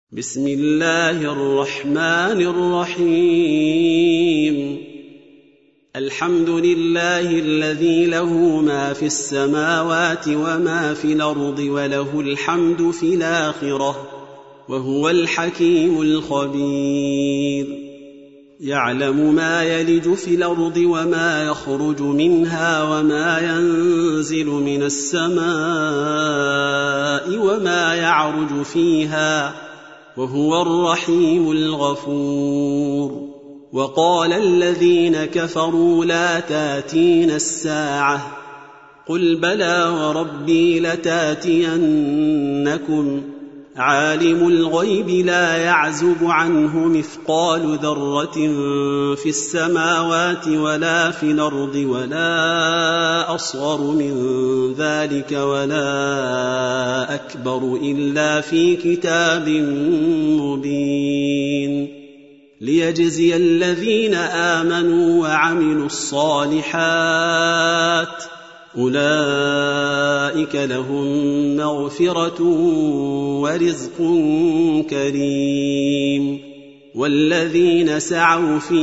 بسم الله الرحمن الرحيم الحمد لله الذي له ما في السماوات وما في الأرض وله الحمد في الآخرة وهو الحكيم الخبير يعلم ما يلج في الأرض وما يخرج منها وما ينزل من السماء وما يعرج فيها وهو الرحيم الغفور وقال الذين كفروا لا تاتين الساعة قل بلى وربي لتاتينكم عالم الغيب لا يعزب عنه مثقال ذرة في السماوات ولا في الأرض ولا أصغر من ذلك ولا أكبر إلا في كتاب مبين ليجزي الذين آمنوا وعملوا الصالحات أولئك لهم مغفرة ورزق كريم والذين سعوا في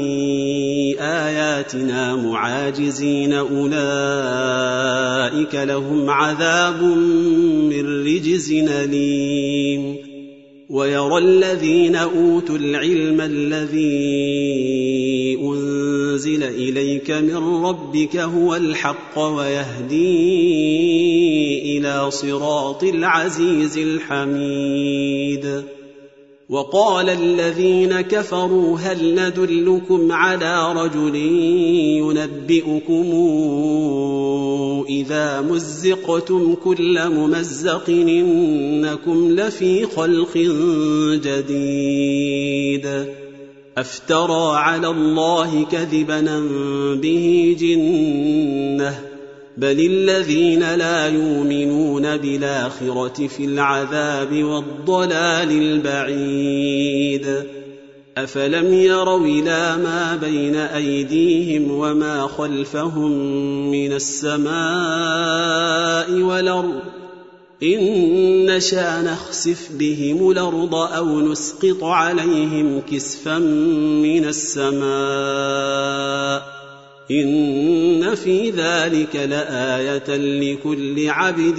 آياتنا معاجزين أولئك لهم عذاب من رجز أليم ويرى الذين أوتوا العلم الذي أنزل إليك من ربك هو الحق ويهدي إلى صراط العزيز الحميد وقال الذين كفروا هل ندلكم على رجل ينبئكم إذا مزقتم كل ممزق إنكم لفي خلق جديد أفترى على الله كذبا به جنة بل الذين لا يؤمنون بالآخرة في العذاب والضلال البعيد أفلم يروا إلى ما بين أيديهم وما خلفهم من السماء والأرض إن نشأ نخسف بهم الأرض أو نسقط عليهم كسفا من السماء إن في ذلك لآية لكل عبد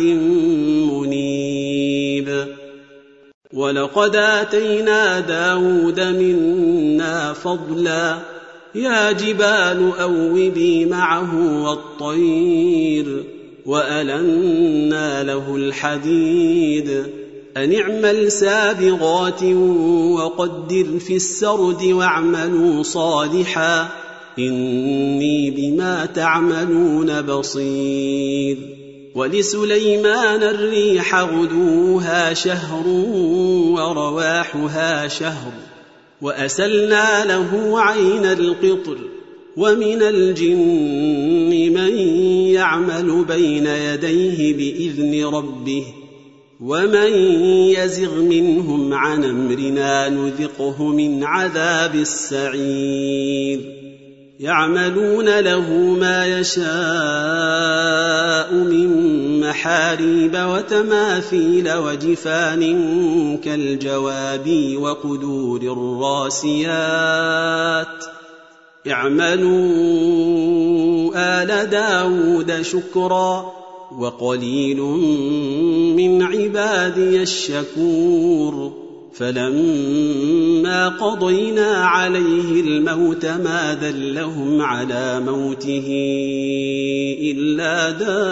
منيب ولقد آتينا داود منا فضلا يا جبال أوبي معه والطير وألنا له الحديد أن اعمل سابغات وقدر في السرد واعملوا صالحا إني بما تعملون بصير ولسليمان الريح غدوها شهر ورواحها شهر وأسلنا له عين القطر ومن الجن من يعمل بين يديه بإذن ربه ومن يزغ منهم عن أمرنا نذقه من عذاب السعير يعملون له ما يشاء من محاريب وتماثيل وجفان كالجواب وقدور الراسيات اعملوا آل داود شكرا وقليل من عبادي الشكور فلما قضينا عليه الموت ما دلهم على موته إلا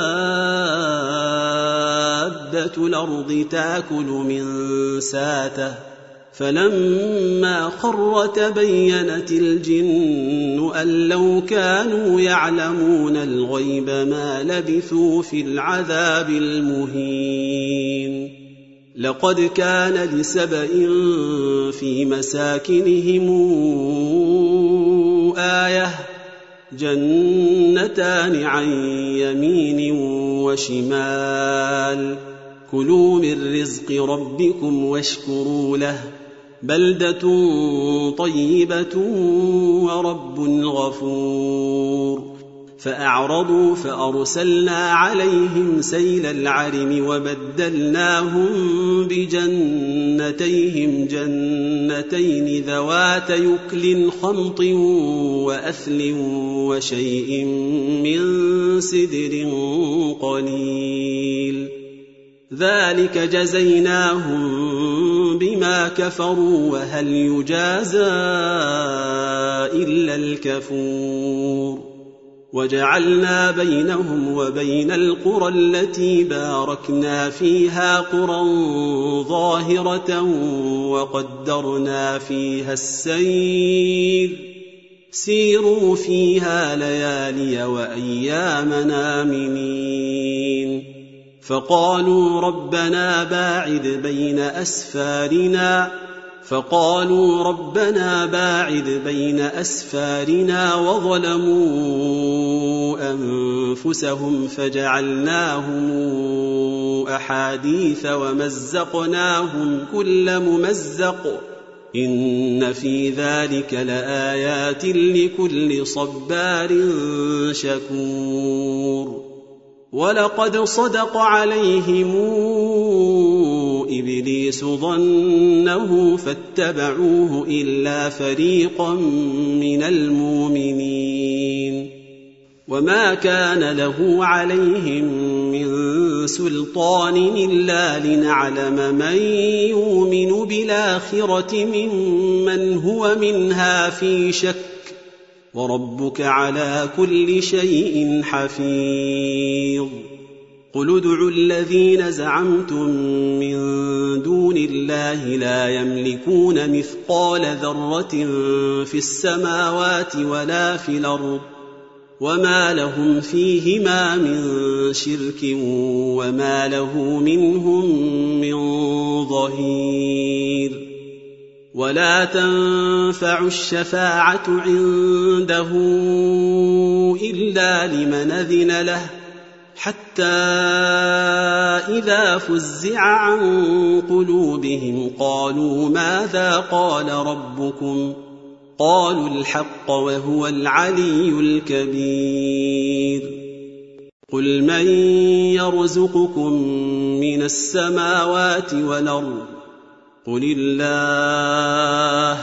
دابة الأرض تأكل من ساته فلما خر تبينت الجن أن لو كانوا يعلمون الغيب ما لبثوا في العذاب المهين لقد كان لسبإ في مساكنهم آية جنتان عن يمين وشمال كلوا من رزق ربكم واشكروا له بلدة طيبة ورب غفور فأعرضوا فأرسلنا عليهم سيل العرم وبدلناهم بجنتيهم جنتين ذوات يكل خمط وأثل وشيء من سدر قليل ذلك جزيناهم بما كفروا وهل يجازى إلا الكفور وجعلنا بينهم وبين القرى التي باركنا فيها قرى ظاهرة وقدرنا فيها السير سيروا فيها ليالي وأياما آمنين فقالوا ربنا باعد بين أسفارنا وظلموا أنفسهم فجعلناهم أحاديث ومزقناهم كل ممزق إن في ذلك لآيات لكل صبار شكور ولقد صدق عليهم إبليس ظنه فاتبعوه إلا فريقا من المؤمنين وما كان له عليهم من سلطان إلا لنعلم من يؤمن بالآخرة ممن هو منها في شك وربك على كل شيء حفيظ قل ادعوا الذين زعمتم من دون الله لا يملكون مثقال ذرة في السماوات ولا في الأرض وما لهم فيهما من شرك وما له منهم من ظهير ولا تنفع الشفاعة عنده إلا لمن أذن له حتى إذا فزع عن قلوبهم قالوا ماذا قال ربكم قالوا الحق وهو العلي الكبير قل من يرزقكم من السماوات والأرض قل الله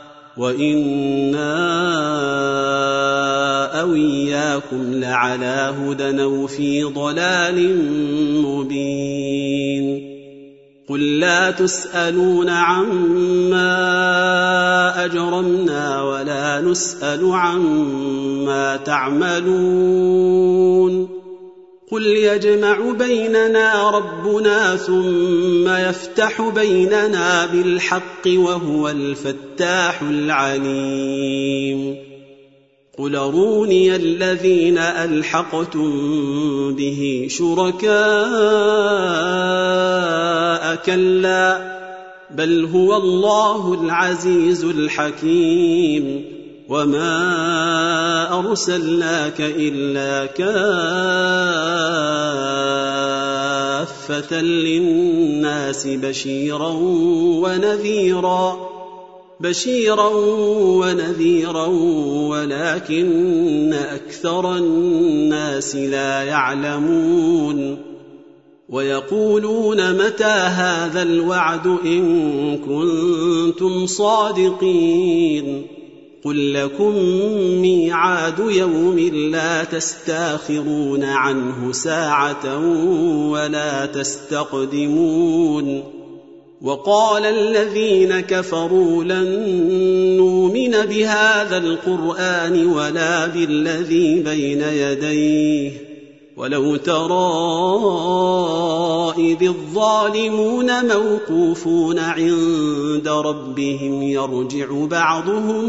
وإنا أو إياكم لعلى هدى أو في ضلال مبين قل لا تسألون عما أجرمنا ولا نسأل عما تعملون قل يجمع بيننا ربنا ثم يفتح بيننا بالحق وهو الفتاح العليم قل أروني الذين ألحقتم به شركاء كلا بل هو الله العزيز الحكيم وما أرسلناك إلا كافة للناس بشيرا ونذيرا ولكن أكثر الناس لا يعلمون ويقولون متى هذا الوعد إن كنتم صادقين قل لكم ميعاد يوم لا تستاخرون عنه ساعة ولا تستقدمون وقال الذين كفروا لن نؤمن بهذا القرآن ولا بالذي بين يديه ولو ترى إذ الظالمون موقوفون عند ربهم يرجع بعضهم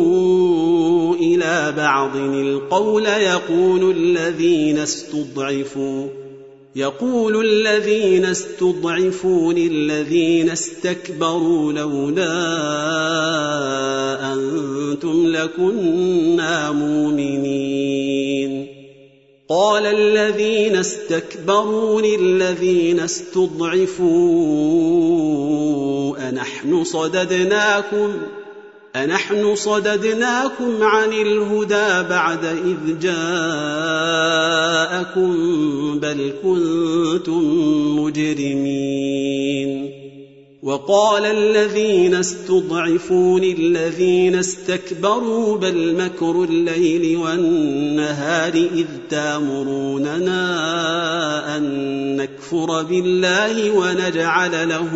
إلى بعض القول يقول الذين استضعفوا للذين استكبروا لولا أنتم لكنا مؤمنين قال الذين استكبروا للذين استضعفوا أنحن أنحن صددناكم عن الهدى بعد إذ جاءكم بل كنتم مجرمين. وقال الذين استضعفوا للذين استكبروا بل مكر الليل والنهار إذ تأمروننا أن نكفر بالله ونجعل له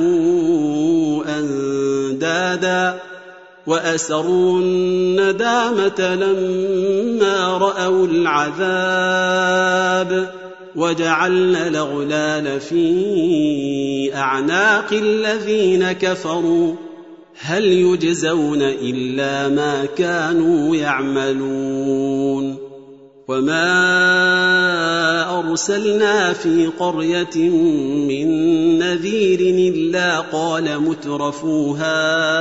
أندادا وأسروا الندامة لما رأوا العذاب وجعلنا الأغلال في أعناق الذين كفروا هل يجزون إلا ما كانوا يعملون. وما أرسلنا في قرية من نذير إلا قال مترفوها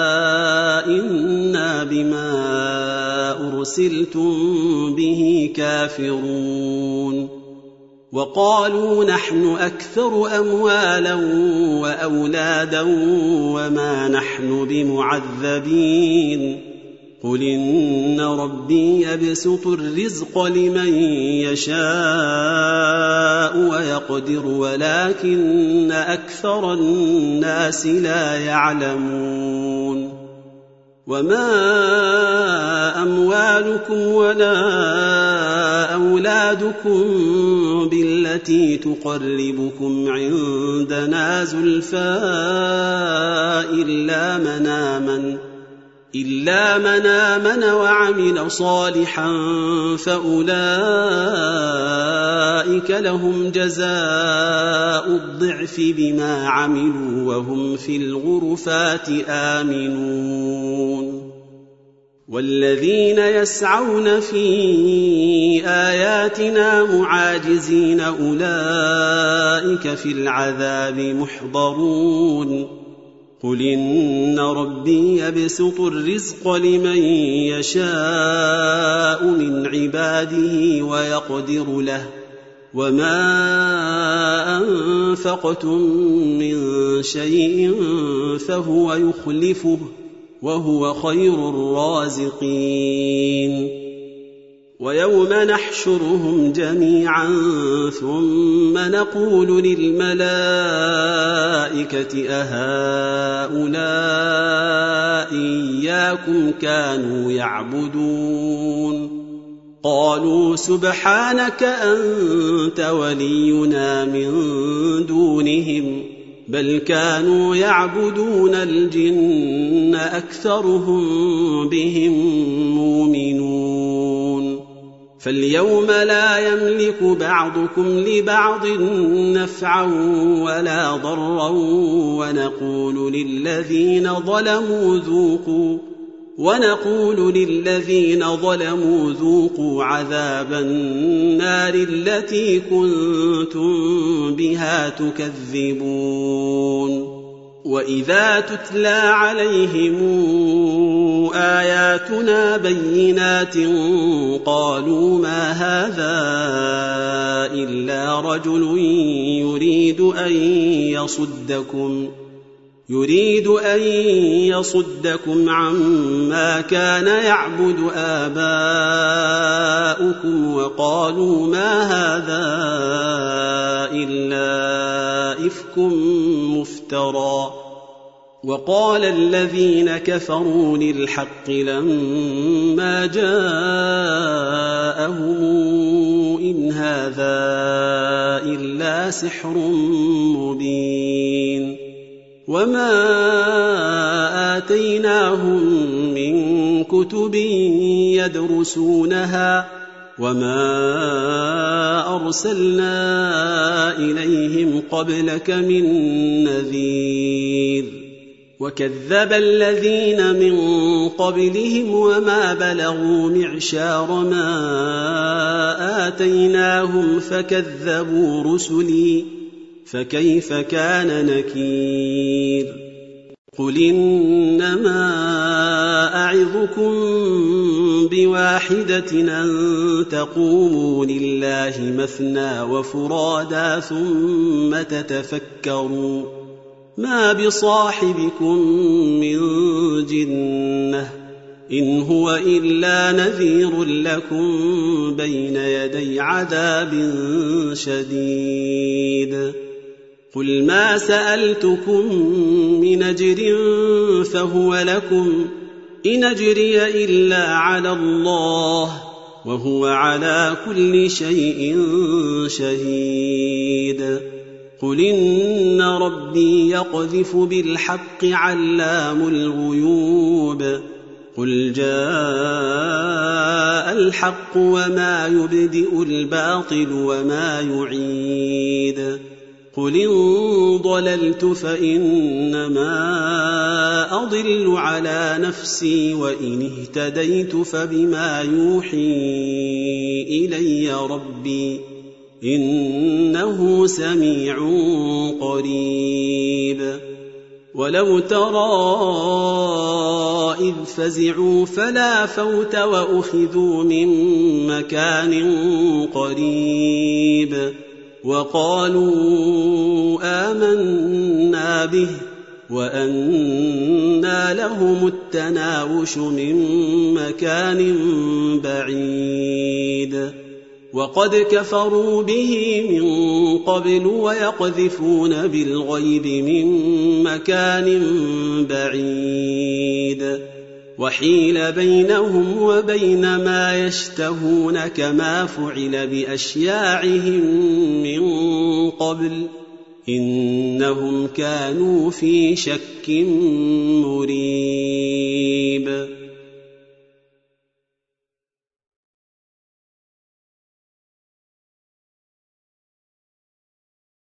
إنا بما أرسلتم به كافرون. وقالوا نحن أكثر أموالا وأولادا وما نحن بمعذبين. قل إن ربي يبسط الرزق لمن يشاء ويقدر ولكن أكثر الناس لا يعلمون. وما أموالكم ولا أولادكم بالتي تقربكم عندنا زلفى إلا من آمن وعمل صالحا فأولئك لهم جزاء الضعف بما عملوا وهم في الغرفات آمنون. والذين يسعون في آياتنا معاجزين أولئك في العذاب محضرون. قل إن ربي يبسط الرزق لمن يشاء من عباده ويقدر له وما أنفقتم من شيء فهو يخلفه وهو خير الرازقين. ويوم نحشرهم جميعا ثم نقول للملائكة أهؤلاء إياكم كانوا يعبدون؟ قالوا سبحانك أنت ولينا من دونهم بل كانوا يعبدون الجن أكثرهم بهم مؤمنون. فاليوم لا يملك بعضكم لبعض نفعا ولا ضرا ونقول للذين ظلموا ذوقوا عذاب النار التي كنتم بها تكذبون. وإذا تتلى عليهم آياتنا بينات قالوا ما هذا إلا رجل يريد أن يصدكم عما كان يعبد آباؤكم وقالوا ما هذا إلا إفك مفترى. وقال الذين كفروا للحق لما جاءهم إن هذا إلا سحر مبين. وما آتيناهم من كتب يدرسونها وما أرسلنا إليهم قبلك من نذير. وكذب الذين من قبلهم وما بلغوا معشار ما آتيناهم فكذبوا رسلي فكيف كان نكير. قل إنما أعظكم بواحدة أن تقوموا لله مثنى وفرادا ثم تتفكروا ما بصاحبكم من جنة إن هو إلا نذير لكم بين يدي عذاب شديد قل ما سألتكم من أجر فهو لكم إن أجري إلا على الله وهو على كل شيء شهيد قل إن ربي يقذف بالحق علام الغيوب قل جاء الحق وما يبدئ الباطل وما يعيد قل إن ضللت فإنما أضل على نفسي وإن اهتديت فبما يوحي إلي ربي إنه سميع قريب ولو ترى إذ فزعوا فلا فوت وأخذوا من مكان قريب وقالوا آمنا به وأنى لهم التناوش من مكان بعيد وقد كفروا به من قبل ويقذفون بالغيب من مكان بعيد وحيل بينهم وبين ما يشتهون كما فعل بأشياعهم من قبل إنهم كانوا في شك مريب